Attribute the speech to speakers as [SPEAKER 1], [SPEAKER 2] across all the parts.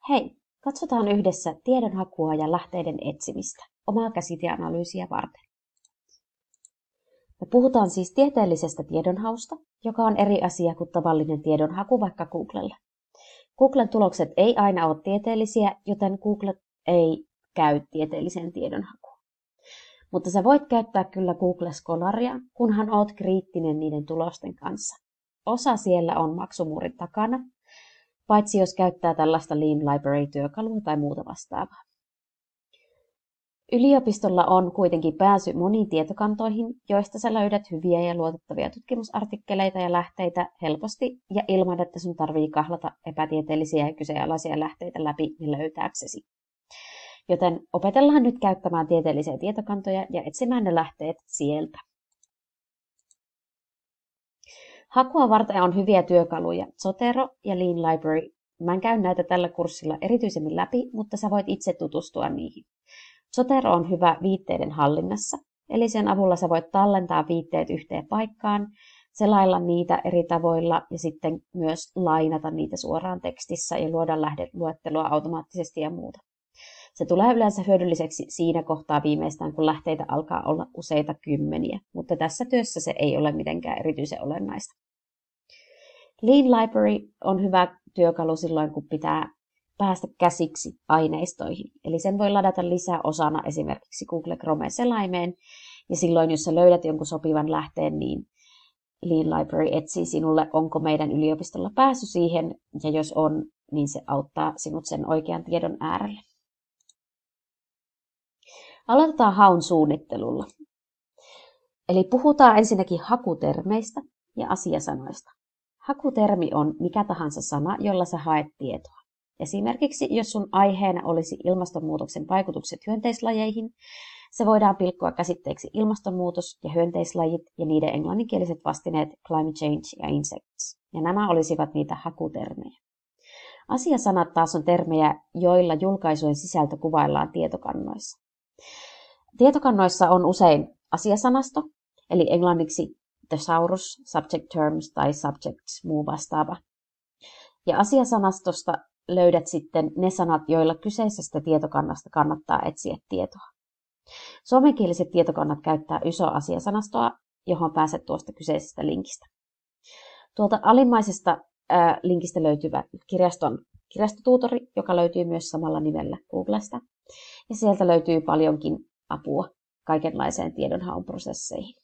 [SPEAKER 1] Hei, katsotaan yhdessä tiedonhakua ja lähteiden etsimistä omaa käsiteanalyysiä varten. Me puhutaan siis tieteellisestä tiedonhausta, joka on eri asia kuin tavallinen tiedonhaku vaikka Googlella. Googlen tulokset ei aina ole tieteellisiä, joten Google ei käy tieteelliseen tiedonhakuun. Mutta sä voit käyttää kyllä Google Scholaria, kunhan oot kriittinen niiden tulosten kanssa. Osa siellä on maksumuurin takana, paitsi jos käyttää tällaista Lean Library-työkalua tai muuta vastaavaa. Yliopistolla on kuitenkin pääsy moniin tietokantoihin, joista sä löydät hyviä ja luotettavia tutkimusartikkeleita ja lähteitä helposti ja ilman, että sun tarvii kahlata epätieteellisiä ja kyseenalaisia lähteitä läpi ja löytääksesi. Joten opetellaan nyt käyttämään tieteellisiä tietokantoja ja etsimään ne lähteet sieltä. Hakua varten on hyviä työkaluja Zotero ja Lean Library. Mä en käy näitä tällä kurssilla erityisemmin läpi, mutta sä voit itse tutustua niihin. Zotero on hyvä viitteiden hallinnassa, eli sen avulla sä voit tallentaa viitteet yhteen paikkaan, selailla niitä eri tavoilla ja sitten myös lainata niitä suoraan tekstissä ja luoda lähdeluettelua automaattisesti ja muuta. Se tulee yleensä hyödylliseksi siinä kohtaa viimeistään, kun lähteitä alkaa olla useita kymmeniä, mutta tässä työssä se ei ole mitenkään erityisen olennaista. Lean Library on hyvä työkalu silloin, kun pitää päästä käsiksi aineistoihin. Eli sen voi ladata lisää osana esimerkiksi Google Chrome-selaimeen. Ja silloin, jos sä löydät jonkun sopivan lähteen, niin Lean Library etsii sinulle, onko meidän yliopistolla pääsy siihen. Ja jos on, niin se auttaa sinut sen oikean tiedon äärelle. Aloitetaan haun suunnittelulla. Eli puhutaan ensinnäkin hakutermeistä ja asiasanoista. Hakutermi on mikä tahansa sana, jolla sä haet tietoa. Esimerkiksi jos sun aiheena olisi ilmastonmuutoksen vaikutukset hyönteislajeihin, se voidaan pilkkoa käsitteeksi ilmastonmuutos ja hyönteislajit ja niiden englanninkieliset vastineet climate change ja insects. Ja nämä olisivat niitä hakutermejä. Asiasanat taas on termejä, joilla julkaisujen sisältö kuvaillaan tietokannoissa. Tietokannoissa on usein asiasanasto, eli englanniksi thesaurus, subject terms tai subjects, muu vastaava. Ja asiasanastosta löydät sitten ne sanat, joilla kyseisestä tietokannasta kannattaa etsiä tietoa. Suomenkieliset tietokannat käyttää ISO-asiasanastoa, johon pääset tuosta kyseisestä linkistä. Tuolta alimmaisesta linkistä löytyvä kirjaston kirjastotuutori, joka löytyy myös samalla nimellä Googlesta. Ja sieltä löytyy paljonkin apua kaikenlaiseen tiedonhaun prosesseihin.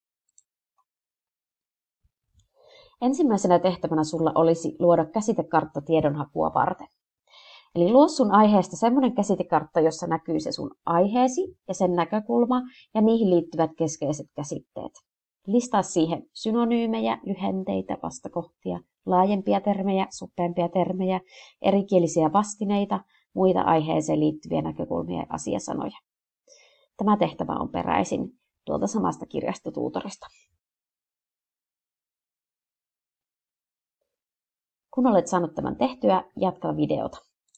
[SPEAKER 1] Ensimmäisenä tehtävänä sulla olisi luoda käsitekartta tiedonhakua varten. Eli luo sun aiheesta semmoinen käsitekartta, jossa näkyy se sun aiheesi ja sen näkökulma ja niihin liittyvät keskeiset käsitteet. Listaa siihen synonyymejä, lyhenteitä, vastakohtia, laajempia termejä, suppeampia termejä, erikielisiä vastineita, muita aiheeseen liittyviä näkökulmia ja asiasanoja. Tämä tehtävä on peräisin tuolta samasta kirjastotuutorista. Kun olet saanut tämän tehtyä, jatka videota.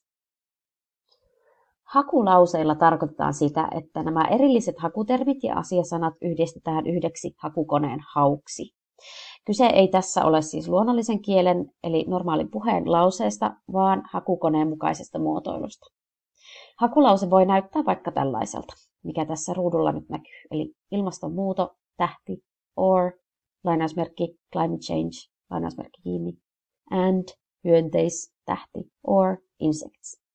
[SPEAKER 1] Hakulauseilla tarkoitetaan sitä, että nämä erilliset hakutermit ja asiasanat yhdistetään yhdeksi hakukoneen hauksi. Kyse ei tässä ole siis luonnollisen kielen eli normaalin puheen lauseesta, vaan hakukoneen mukaisesta muotoilusta. Hakulause voi näyttää vaikka tällaiselta, mikä tässä ruudulla nyt näkyy, eli ilmastonmuuto, tähti, or, lainausmerkki, climate change, lainausmerkki kiinni, and, hyönteis, tähti, or, insects.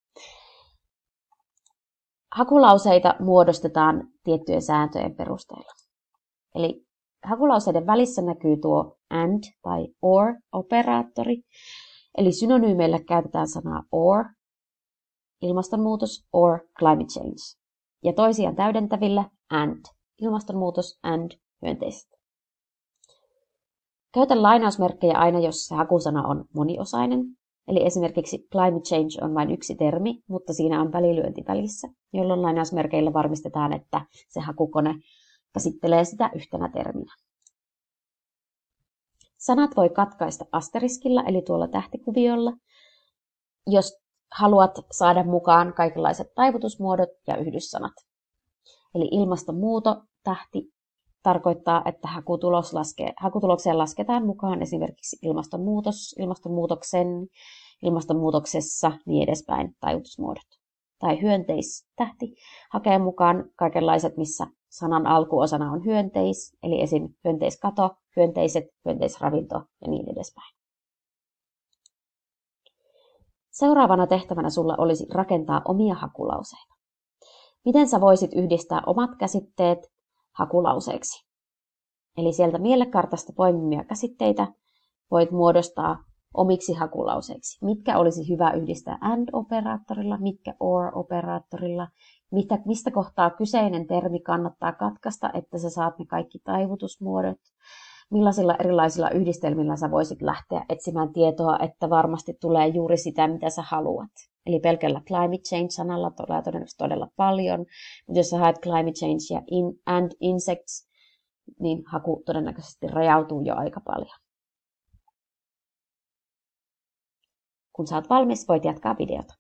[SPEAKER 1] Hakulauseita muodostetaan tiettyjen sääntöjen perusteella. Eli hakulauseiden välissä näkyy tuo and tai or-operaattori. Eli synonyymeillä käytetään sanaa or, ilmastonmuutos, or climate change. Ja toisiaan täydentävillä and, ilmastonmuutos and hyönteiset. Käytä lainausmerkkejä aina, jos se hakusana on moniosainen. Eli esimerkiksi climate change on vain yksi termi, mutta siinä on välilyönti välissä, jolloin lainausmerkeillä varmistetaan, että se hakukone käsittelee sitä yhtenä terminä. Sanat voi katkaista asteriskilla, eli tuolla tähtikuviolla, jos haluat saada mukaan kaikenlaiset taivutusmuodot ja yhdyssanat. Eli ilmastonmuuto, tähti, tarkoittaa, että hakutulokseen lasketaan mukaan esimerkiksi ilmastonmuutos, ilmastonmuutoksen ilmastonmuutoksessa, niin edespäin taivutusmuodot. Tai hyönteistähti hakee mukaan kaikenlaiset, missä sanan alkuosana on hyönteis, eli esim. Hyönteiskato, hyönteiset, hyönteisravinto ja niin edespäin. Seuraavana tehtävänä sulla olisi rakentaa omia hakulauseita. Miten sä voisit yhdistää omat käsitteet hakulauseeksi? Eli sieltä mielekartasta poimimia käsitteitä voit muodostaa omiksi hakulauseiksi. Mitkä olisi hyvä yhdistää AND-operaattorilla, mitkä OR-operaattorilla, mistä kohtaa kyseinen termi kannattaa katkaista, että sä saat ne kaikki taivutusmuodot, millaisilla erilaisilla yhdistelmillä sä voisit lähteä etsimään tietoa, että varmasti tulee juuri sitä, mitä sä haluat. Eli pelkällä climate change-sanalla tulee todennäköisesti todella paljon, mutta jos sä haet climate change ja and insects, niin haku todennäköisesti rajautuu jo aika paljon. Kun sä oot valmis, voit jatkaa videota.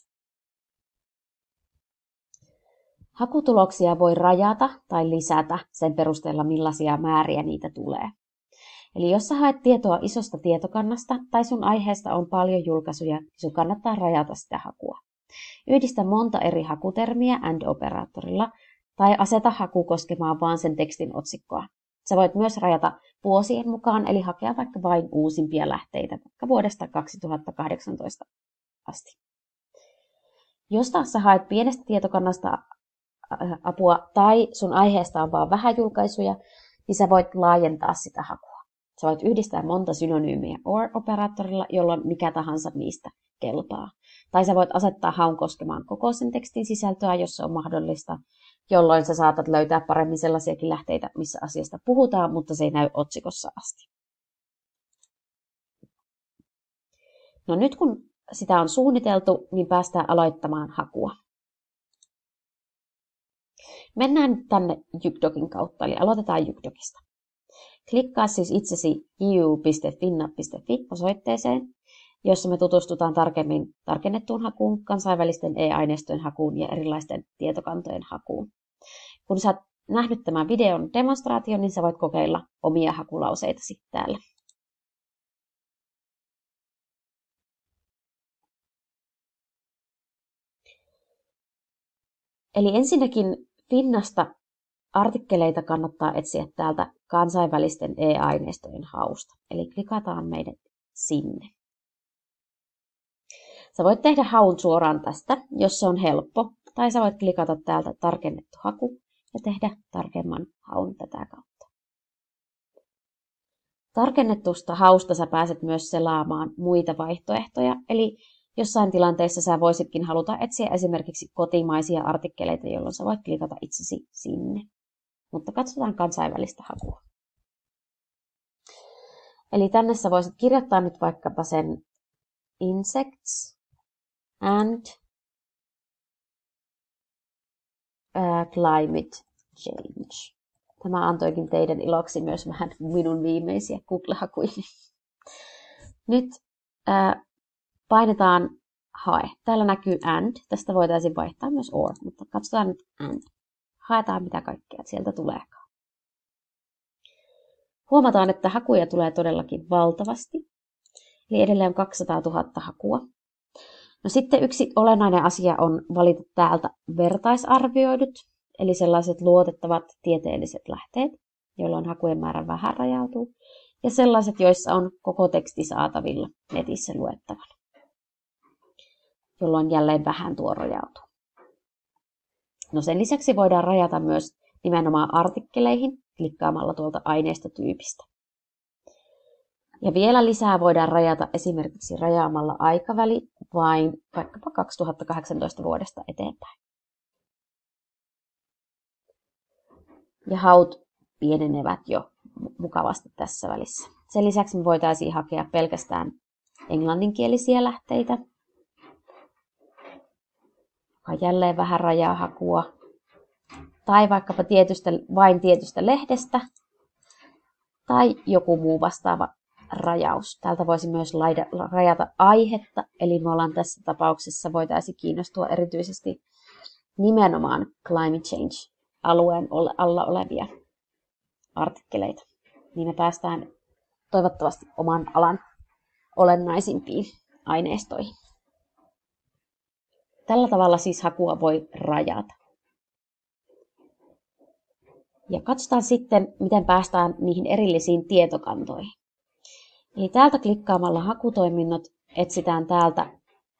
[SPEAKER 1] Hakutuloksia voi rajata tai lisätä sen perusteella, millaisia määriä niitä tulee. Eli jos sä haet tietoa isosta tietokannasta tai sun aiheesta on paljon julkaisuja, niin sun kannattaa rajata sitä hakua. Yhdistä monta eri hakutermiä AND-operaattorilla tai aseta haku koskemaan vain sen tekstin otsikkoa. Sä voit myös rajata vuosien mukaan, eli hakea vaikka vain uusimpia lähteitä, vaikka vuodesta 2018 asti. Jos taas sä haet pienestä tietokannasta apua tai sun aiheesta on vaan vähän julkaisuja, niin sä voit laajentaa sitä hakua. Sä voit yhdistää monta synonyymiä OR-operaattorilla, jolloin mikä tahansa niistä kelpaa. Tai sä voit asettaa haun koskemaan koko sen tekstin sisältöä, jos se on mahdollista, jolloin sä saatat löytää paremmin sellaisiakin lähteitä, missä asiasta puhutaan, mutta se ei näy otsikossa asti. No nyt kun sitä on suunniteltu, niin päästään aloittamaan hakua. Mennään nyt tänne YkDocin kautta, eli aloitetaan YkDocista. Klikkaa siis itsesi eu.finna.fi osoitteeseen, jossa me tutustutaan tarkemmin tarkennettuun hakuun, kansainvälisten e-aineistojen hakuun ja erilaisten tietokantojen hakuun. Kun sä oot nähnyt tämän videon demonstraation, niin sä voit kokeilla omia hakulauseitasi täällä. Eli ensinnäkin Finnasta artikkeleita kannattaa etsiä täältä kansainvälisten e-aineistojen hausta. Eli klikataan meidät sinne. Sä voit tehdä haun suoraan tästä, jos se on helppo, tai sä voit klikata täältä tarkennettu haku ja tehdä tarkemman haun tätä kautta. Tarkennetusta hausta sä pääset myös selaamaan muita vaihtoehtoja, eli jossain tilanteessa sä voisitkin haluta etsiä esimerkiksi kotimaisia artikkeleita, jolloin sä voit klikata itsesi sinne. Mutta katsotaan kansainvälistä hakua. Eli tänne sä voisit kirjoittaa nyt vaikkapa sen insects and climate change. Tämä antoikin teidän iloksi myös vähän minun viimeisiä Google-hakuja. Nyt painetaan hae. Täällä näkyy and. Tästä voitaisiin vaihtaa myös or, mutta katsotaan nyt and. Haetaan mitä kaikkea sieltä tuleekaan. Huomataan, että hakuja tulee todellakin valtavasti. Eli edelleen on 200 000 hakua. No sitten yksi olennainen asia on valita täältä vertaisarvioidut, eli sellaiset luotettavat tieteelliset lähteet, jolloin hakujen määrä vähän rajautuu, ja sellaiset, joissa on koko teksti saatavilla netissä luettavana, jolloin jälleen vähän tuo rajautuu. No sen lisäksi voidaan rajata myös nimenomaan artikkeleihin klikkaamalla tuolta aineistotyypistä. Ja vielä lisää voidaan rajata esimerkiksi rajaamalla aikaväli vain vaikkapa 2018 vuodesta eteenpäin. Ja haut pienenevät jo mukavasti tässä välissä. Sen lisäksi me voitaisiin hakea pelkästään englanninkielisiä lähteitä, joka jälleen vähän rajaa hakua. Tai vaikkapa vain tietystä lehdestä tai joku muu vastaava rajaus. Täältä voisi myös rajata aihetta, eli me ollaan tässä tapauksessa voitaisiin kiinnostua erityisesti nimenomaan climate change-alueen alla olevia artikkeleita. Niin me päästään toivottavasti oman alan olennaisimpiin aineistoihin. Tällä tavalla siis hakua voi rajata. Ja katsotaan sitten, miten päästään niihin erillisiin tietokantoihin. Eli täältä klikkaamalla hakutoiminnot etsitään täältä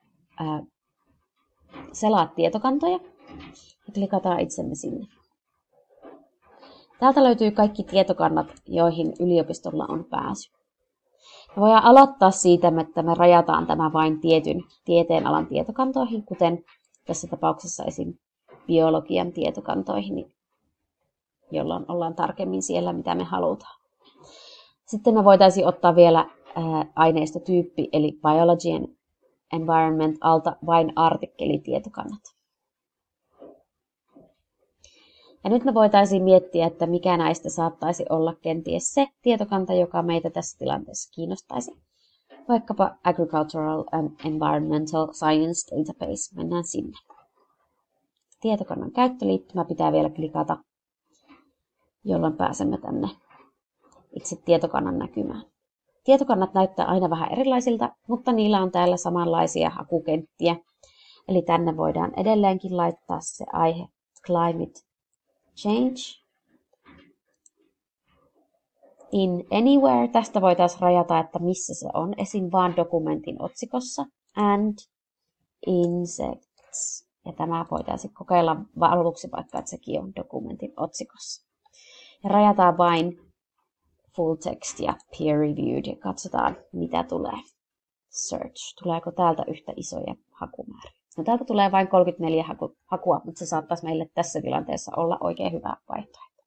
[SPEAKER 1] selaa tietokantoja ja klikataan itsemme sinne. Täältä löytyy kaikki tietokannat, joihin yliopistolla on pääsy. Me voidaan aloittaa siitä, että me rajataan tämä vain tietyn tieteenalan tietokantoihin, kuten tässä tapauksessa esim. Biologian tietokantoihin, jolloin ollaan tarkemmin siellä, mitä me halutaan. Sitten me voitaisiin ottaa vielä aineistotyyppi, eli Biology and Environment alta vain artikkelitietokannat. Ja nyt me voitaisiin miettiä, että mikä näistä saattaisi olla kenties se tietokanta, joka meitä tässä tilanteessa kiinnostaisi. Vaikkapa Agricultural and Environmental Science Database. Mennään sinne. Tietokannan käyttöliittymä pitää vielä klikata, jolloin pääsemme tänne itse tietokannan näkymään. Tietokannat näyttää aina vähän erilaisilta, mutta niillä on täällä samanlaisia hakukenttiä. Eli tänne voidaan edelleenkin laittaa se aihe Climate Change. In Anywhere. Tästä voitaisiin rajata, että missä se on. Esim. Vaan dokumentin otsikossa. And Insects. Ja tämä voitaisiin kokeilla aluksi vaikka, että sekin on dokumentin otsikossa. Ja rajataan vain full text ja peer reviewed. Ja katsotaan, mitä tulee. Search. Tuleeko täältä yhtä isoja hakumääriä? No täältä tulee vain 34 hakua, mutta se saattaisi meille tässä tilanteessa olla oikein hyvä vaihtoehto.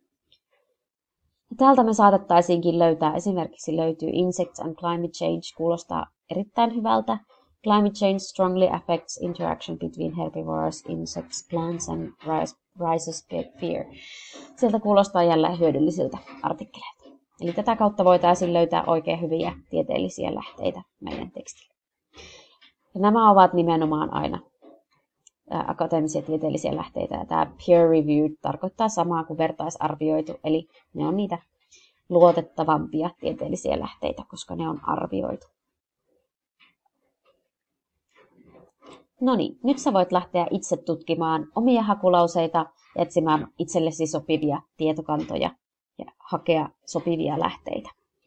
[SPEAKER 1] Ja täältä me saatettaisiinkin löytää, esimerkiksi löytyy Insects and Climate Change, kuulostaa erittäin hyvältä. Climate change strongly affects interaction between herbivores, insects, plants and raises fear. Sieltä kuulostaa jälleen hyödyllisiltä artikkeleilta. Eli tätä kautta voitaisiin löytää oikein hyviä tieteellisiä lähteitä meidän tekstille. Ja nämä ovat nimenomaan aina akateemisia tieteellisiä lähteitä. Ja tämä peer reviewed tarkoittaa samaa kuin vertaisarvioitu, eli ne on niitä luotettavampia tieteellisiä lähteitä, koska ne on arvioitu. No niin, nyt sä voit lähteä itse tutkimaan omia hakulauseita ja etsimään itsellesi sopivia tietokantoja ja hakea sopivia lähteitä.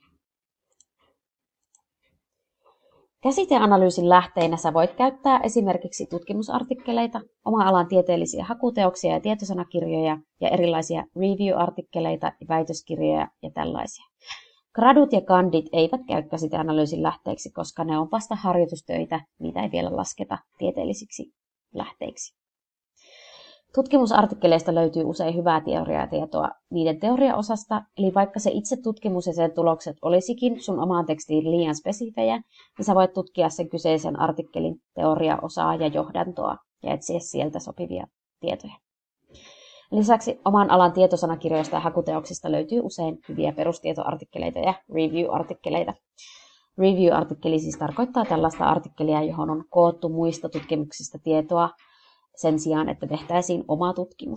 [SPEAKER 1] Käsiteanalyysin lähteinä sä voit käyttää esimerkiksi tutkimusartikkeleita, oma-alan tieteellisiä hakuteoksia ja tietosanakirjoja ja erilaisia review-artikkeleita ja väitöskirjoja ja tällaisia. Gradut ja kandit eivät käy käsiteanalyysin lähteiksi, koska ne on vasta harjoitustöitä, niitä ei vielä lasketa tieteellisiksi lähteiksi. Tutkimusartikkeleista löytyy usein hyvää teoriatietoa niiden teoriaosasta, eli vaikka se itse tutkimus ja sen tulokset olisikin sun omaan tekstiin liian spesifejä, niin sä voit tutkia sen kyseisen artikkelin teoriaosaa ja johdantoa ja etsiä sieltä sopivia tietoja. Lisäksi oman alan tietosanakirjoista ja hakuteoksista löytyy usein hyviä perustietoartikkeleita ja review-artikkeleita. Review-artikkeli siis tarkoittaa tällaista artikkelia, johon on koottu muista tutkimuksista tietoa sen sijaan, että tehtäisiin oma tutkimus.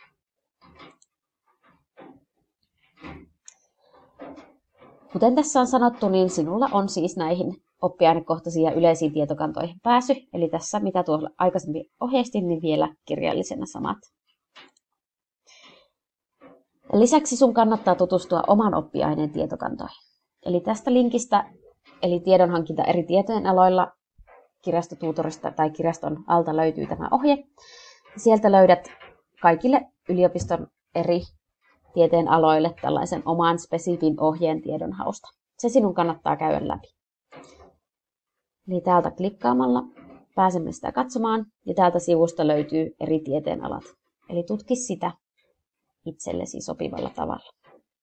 [SPEAKER 1] Kuten tässä on sanottu, niin sinulla on siis näihin oppiainekohtaisiin ja yleisiin tietokantoihin pääsy. Eli tässä, mitä tuolla aikaisemmin ohjeistin, niin vielä kirjallisena samat. Lisäksi sun kannattaa tutustua oman oppiaineen tietokantoihin. Eli tästä linkistä, eli tiedonhankinta eri tietojen aloilla, kirjastotuutorista tai kirjaston alta löytyy tämä ohje. Sieltä löydät kaikille yliopiston eri tieteen aloille tällaisen oman spesifin ohjeen tiedonhausta. Se sinun kannattaa käydä läpi. Eli täältä klikkaamalla pääsemme sitä katsomaan ja täältä sivusta löytyy eri tieteenalat. Eli tutki sitä itsellesi sopivalla tavalla.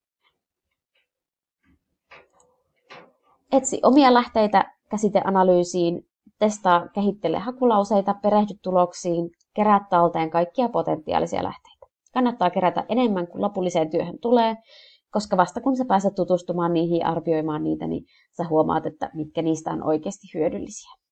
[SPEAKER 1] Etsi omia lähteitä käsiteanalyysiin, testaa, kehittele hakulauseita, perehdy tuloksiin, kerää talteen kaikkia potentiaalisia lähteitä. Kannattaa kerätä enemmän kuin lopulliseen työhön tulee, koska vasta kun sä pääset tutustumaan niihin ja arvioimaan niitä, niin sä huomaat, että mitkä niistä on oikeasti hyödyllisiä.